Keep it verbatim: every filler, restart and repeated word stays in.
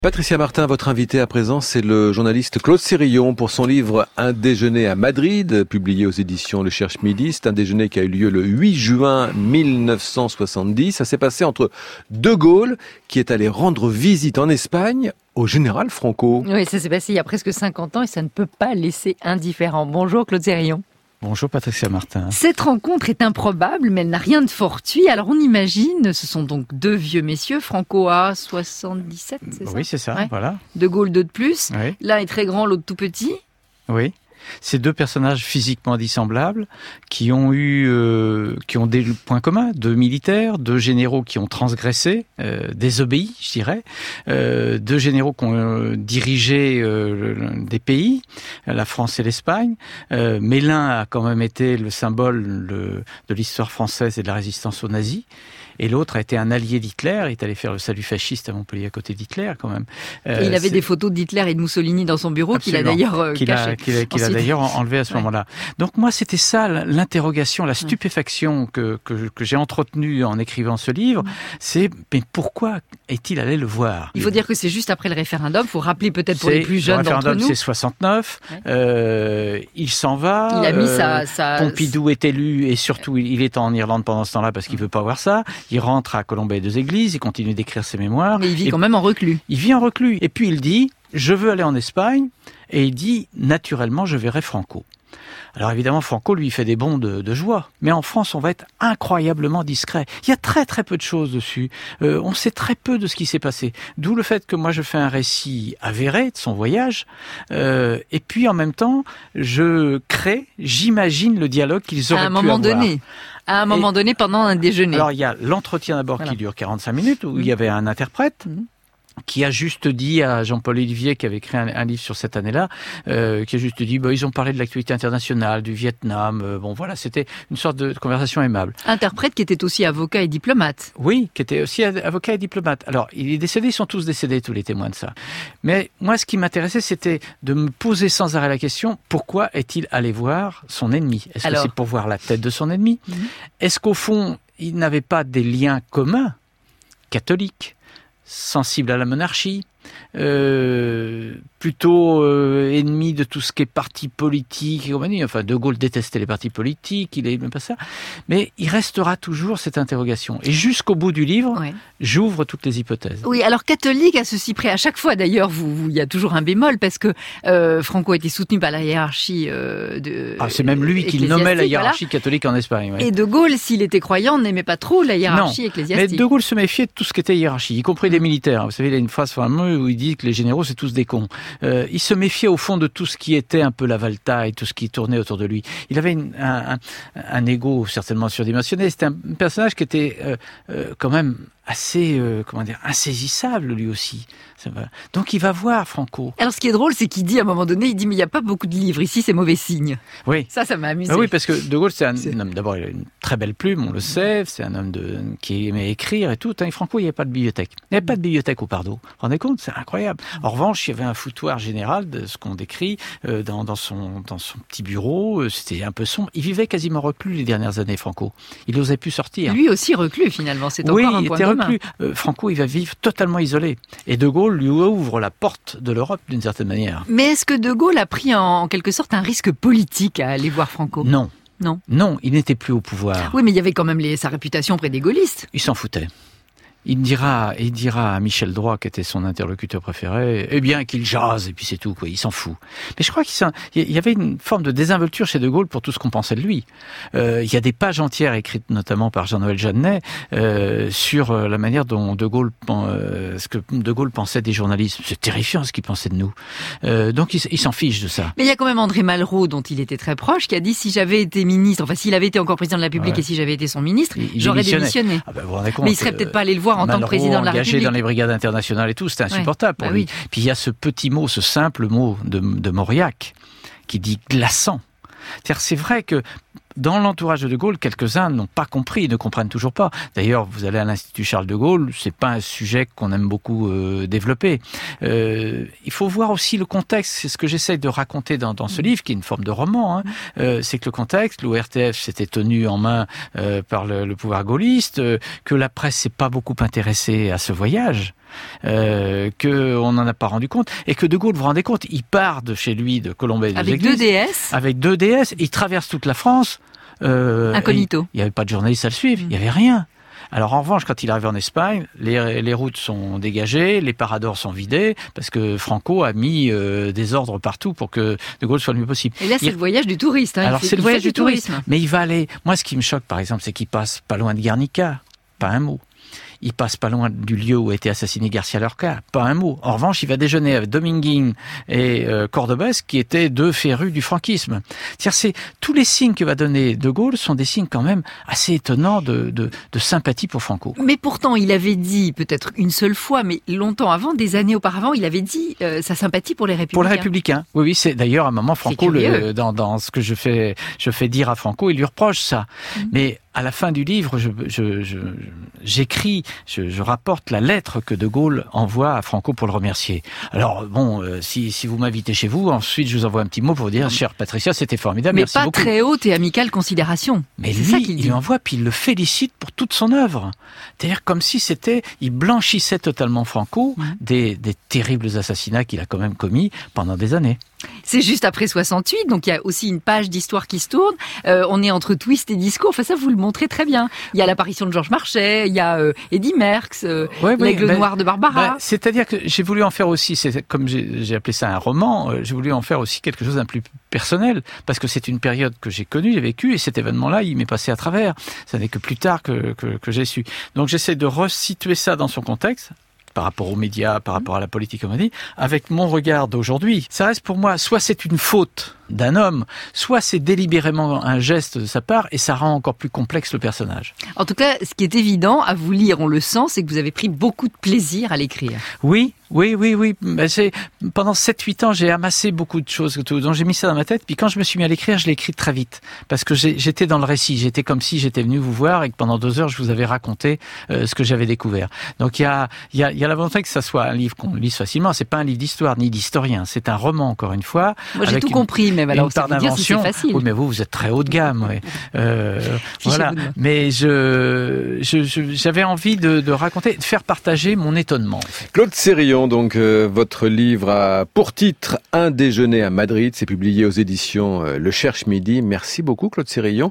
Patricia Martin, votre invité à présent, c'est le journaliste Claude Sérillon pour son livre Un déjeuner à Madrid, publié aux éditions Le Cherche-Midi. C'est un déjeuner qui a eu lieu le huit juin mille neuf cent soixante-dix. Ça s'est passé entre De Gaulle, qui est allé rendre visite en Espagne, au général Franco. Oui, ça s'est passé il y a presque cinquante ans et ça ne peut pas laisser indifférent. Bonjour Claude Sérillon. Bonjour Patricia Martin. Cette rencontre est improbable, mais elle n'a rien de fortuit. Alors on imagine, ce sont donc deux vieux messieurs, Franco a soixante-dix-sept, c'est ça ? Oui, c'est ça, ouais. Voilà. De Gaulle, deux de plus. Oui. L'un est très grand, l'autre tout petit. Oui. Ces deux personnages physiquement dissemblables qui ont eu, euh, qui ont des points communs, deux militaires, deux généraux qui ont transgressé, euh, désobéi, je dirais, euh, deux généraux qui ont euh, dirigé euh, des pays, la France et l'Espagne, euh, mais l'un a quand même été le symbole le, de l'histoire française et de la résistance aux nazis. Et l'autre a été un allié d'Hitler, il est allé faire le salut fasciste à Montpellier à côté d'Hitler quand même. Euh, il avait c'est... des photos d'Hitler et de Mussolini dans son bureau qu'il a d'ailleurs euh, qu'il caché. A, qu'il a, qu'il a d'ailleurs enlevé à ce ouais. moment-là. Donc moi c'était ça l'interrogation, la stupéfaction que, que, que j'ai entretenue en écrivant ce livre, c'est mais pourquoi est-il allé le voir ? Il faut dire que c'est juste après le référendum, il faut rappeler peut-être pour c'est, les plus jeunes d'entre nous. Le référendum c'est soixante-neuf, ouais. euh, il s'en va, il a mis euh, sa, sa... Pompidou est élu et surtout ouais. il est en Irlande pendant ce temps-là parce qu'il ne veut pas voir ça. Il rentre à Colombey-les-Deux-Églises, il continue d'écrire ses mémoires. Mais il vit et quand même en reclus. Il vit en reclus. Et puis il dit, je veux aller en Espagne. Et il dit, naturellement, je verrai Franco. Alors évidemment, Franco, lui, fait des bonds de, de joie. Mais en France, on va être incroyablement discret. Il y a très très peu de choses dessus. Euh, on sait très peu de ce qui s'est passé. D'où le fait que moi, je fais un récit avéré de son voyage. Euh, et puis en même temps, je crée, j'imagine le dialogue qu'ils auraient pu avoir. À un moment donné. À un moment et, donné, pendant un déjeuner. Alors il y a l'entretien d'abord voilà. qui dure quarante-cinq minutes, où mmh. il y avait un interprète. Mmh. qui a juste dit à Jean-Paul Olivier, qui avait écrit un, un livre sur cette année-là, euh, qui a juste dit, bah, ils ont parlé de l'actualité internationale, du Vietnam, euh, bon voilà, c'était une sorte de conversation aimable. Interprète qui était aussi avocat et diplomate. Oui, qui était aussi avocat et diplomate. Alors, il est décédé, ils sont tous décédés, tous les témoins de ça. Mais moi, ce qui m'intéressait, c'était de me poser sans arrêt la question, pourquoi est-il allé voir son ennemi ? Est-ce Alors... que c'est pour voir la tête de son ennemi ? mm-hmm. Est-ce qu'au fond, il n'avait pas des liens communs, catholiques, sensible à la monarchie, euh, plutôt euh, ennemi de tout ce qui est parti politique et compagnie. Enfin, De Gaulle détestait les partis politiques, il n'aimait pas ça. Mais il restera toujours cette interrogation. Et jusqu'au bout du livre, ouais. j'ouvre toutes les hypothèses. Oui, alors catholique à ceci près, à chaque fois d'ailleurs, vous, vous, il y a toujours un bémol parce que euh, Franco a été soutenu par la hiérarchie euh, de. Ah, c'est même lui qui nommait la hiérarchie voilà. catholique en Espagne. Ouais. Et De Gaulle, s'il était croyant, n'aimait pas trop la hiérarchie non, ecclésiastique. Mais De Gaulle se méfiait de tout ce qui était hiérarchie, y compris mmh. des militaires. Vous savez, il a une phrase fameux où il dit que les généraux, c'est tous des cons. Euh, il se méfiait au fond de tout ce qui était un peu la valtaille, tout ce qui tournait autour de lui. Il avait une, un, un, un ego certainement surdimensionné. C'était un personnage qui était euh, euh, quand même assez, euh, comment dire, insaisissable lui aussi. Donc il va voir Franco. Alors ce qui est drôle, c'est qu'il dit à un moment donné, il dit mais il n'y a pas beaucoup de livres ici, c'est mauvais signe. Oui. Ça, ça m'a amusé. Ah oui, parce que De Gaulle, c'est un, c'est... un homme, d'abord il a une très belle plume, on le sait, c'est un homme de, qui aimait écrire et tout. Et Franco, il n'y avait pas de bibliothèque. Il n'y avait pas de bibliothèque au Pardo. Vous vous rendez compte ? C'est incroyable. En revanche, il y avait un foutoir général de ce qu'on décrit euh, dans, dans, son, dans son petit bureau. C'était un peu sombre. Il vivait quasiment reclus les dernières années, Franco. Il n'osait plus sortir. Lui aussi reclus finalement, c'est encore oui, un point commun. Oui, il était reclus. Euh, Franco, il va vivre totalement isolé. Et De Gaulle lui ouvre la porte de l'Europe d'une certaine manière. Mais est-ce que De Gaulle a pris en quelque sorte un risque politique à aller voir Franco ? Non. Non. Non, il n'était plus au pouvoir. Oui, mais il y avait quand même les, sa réputation auprès des gaullistes. Il s'en foutait. Il dira, il dira à Michel Droit, qui était son interlocuteur préféré, eh bien qu'il jase, et puis c'est tout, quoi. Il s'en fout. Mais je crois qu'il y avait une forme de désinvolture chez De Gaulle pour tout ce qu'on pensait de lui. Euh, il y a des pages entières écrites notamment par Jean-Noël Jeannet euh, sur la manière dont De Gaulle, euh, ce que De Gaulle pensait des journalistes. C'est terrifiant ce qu'il pensait de nous. Euh, donc il, il s'en fiche de ça. Mais il y a quand même André Malraux, dont il était très proche, qui a dit si j'avais été ministre, enfin s'il avait été encore président de la République ouais. et si j'avais été son ministre, il, j'aurais démissionné. Ah ben, vous vous rendez compte, mais il serait peut-être pas allé le voir en Malraux, tant que président de la engagé République. dans les brigades internationales et tout, c'était insupportable ouais, pour bah lui. Oui. Puis il y a ce petit mot, ce simple mot de, de Mauriac, qui dit glaçant. C'est-à-dire, c'est vrai que dans l'entourage de De Gaulle, quelques-uns n'ont pas compris, ne comprennent toujours pas. D'ailleurs, vous allez à l'Institut Charles de Gaulle, c'est pas un sujet qu'on aime beaucoup euh, développer. Euh, il faut voir aussi le contexte. C'est ce que j'essaye de raconter dans, dans ce livre, qui est une forme de roman. Hein. Euh, c'est que le contexte, l'O R T F s'était tenu en main euh, par le, le pouvoir gaulliste, euh, que la presse s'est pas beaucoup intéressée à ce voyage. euh, qu'on n'en a pas rendu compte, et que De Gaulle, vous vous rendez compte, il part de chez lui, de Colombey, avec deux D S, avec deux D S, il traverse toute la France. Euh, Incognito. Il n'y avait pas de journalistes à le suivre, il n'y avait rien. Alors en revanche, quand il arrive en Espagne, les, les routes sont dégagées, les paradors sont vidés, parce que Franco a mis euh, des ordres partout pour que De Gaulle soit le mieux possible. Et là, c'est il... le voyage du touriste. Hein. Alors fait, c'est le voyage du tourisme. tourisme. Mais il va aller... Moi, ce qui me choque, par exemple, c'est qu'il passe pas loin de Guernica, pas un mot. Il passe pas loin du lieu où a été assassiné Garcia Lorca, pas un mot. En revanche, il va déjeuner avec Dominguín et euh, Cordobés, qui étaient deux férus du franquisme. C'est-à-dire, c'est tous les signes que va donner De Gaulle sont des signes quand même assez étonnants de, de, de sympathie pour Franco. Mais pourtant, il avait dit, peut-être une seule fois, mais longtemps avant, des années auparavant, il avait dit euh, sa sympathie pour les Républicains. Pour les Républicains, oui, oui. C'est d'ailleurs à un moment Franco, le, dans, dans ce que je fais, je fais dire à Franco, il lui reproche ça. Mmh. Mais à la fin du livre, je, je, je, j'écris, je, je rapporte la lettre que De Gaulle envoie à Franco pour le remercier. Alors bon, euh, si, si vous m'invitez chez vous, ensuite je vous envoie un petit mot pour vous dire, chère Patricia, c'était formidable, mais merci pas beaucoup. Très haute et amicale considération. Mais c'est lui, ça qu'il dit. il lui envoie, puis il le félicite pour toute son œuvre. C'est-à-dire comme si c'était, il blanchissait totalement Franco mmh. des, des terribles assassinats qu'il a quand même commis pendant des années. C'est juste après soixante-huit, donc il y a aussi une page d'histoire qui se tourne. Euh, on est entre twist et discours. Enfin, ça, vous le montrez très bien. Il y a l'apparition de Georges Marchais, il y a euh, Eddy Merckx, euh, ouais, oui, l'Aigle ben, noir de Barbara. Ben, c'est-à-dire que j'ai voulu en faire aussi, c'est comme j'ai, j'ai appelé ça un roman, euh, j'ai voulu en faire aussi quelque chose d'un plus personnel, parce que c'est une période que j'ai connue, j'ai vécu, et cet événement-là, il m'est passé à travers. Ça n'est que plus tard que, que, que j'ai su. Donc j'essaie de resituer ça dans son contexte, par rapport aux médias, par rapport à la politique, comme on dit, avec mon regard d'aujourd'hui. Ça reste pour moi, soit c'est une faute d'un homme, soit c'est délibérément un geste de sa part, et ça rend encore plus complexe le personnage. En tout cas, ce qui est évident, à vous lire, on le sent, c'est que vous avez pris beaucoup de plaisir à l'écrire. Oui, oui, oui, oui. Ben, c'est, pendant sept huit ans, j'ai amassé beaucoup de choses, donc j'ai mis ça dans ma tête, puis quand je me suis mis à l'écrire, je l'ai écrit très vite, parce que j'ai, j'étais dans le récit, j'étais comme si j'étais venu vous voir, et que pendant deux heures, je vous avais raconté euh, ce que j'avais découvert. Donc il y a, il y a, il y a la volonté que ça soit un livre qu'on lise facilement, c'est pas un livre d'histoire, ni d'historien, c'est un roman, encore une fois. Moi, j'ai tout une, compris, mais alors, une part d'invention. Si c'est facile. Oui, mais vous, vous êtes très haut de gamme, ouais. Euh, voilà. Mais je, je, je, j'avais envie de, de raconter, de faire partager mon étonnement. En fait. Claude Sérillon, donc, euh, votre livre a pour titre Un déjeuner à Madrid, c'est publié aux éditions euh, Le Cherche Midi. Merci beaucoup, Claude Sérillon.